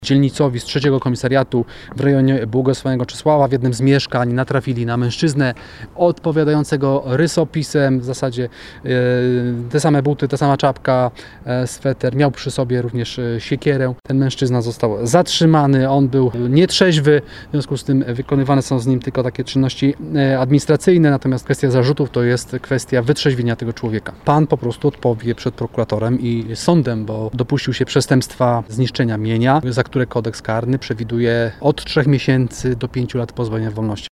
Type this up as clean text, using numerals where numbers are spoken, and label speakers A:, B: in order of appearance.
A: Dzielnicowi z 3. komisariatu w rejonie Błogosławionego Czesława w jednym z mieszkań natrafili na mężczyznę odpowiadającego rysopisem, w zasadzie te same buty, ta sama czapka, sweter, miał przy sobie również siekierę. Ten mężczyzna został zatrzymany, on był nietrzeźwy, w związku z tym wykonywane są z nim tylko takie czynności administracyjne, natomiast kwestia zarzutów to jest kwestia wytrzeźwienia tego człowieka. Pan po prostu odpowie przed prokuratorem i sądem, bo dopuścił się przestępstwa zniszczenia mienia, za które kodeks karny przewiduje od 3 miesięcy do 5 lat pozbawienia wolności.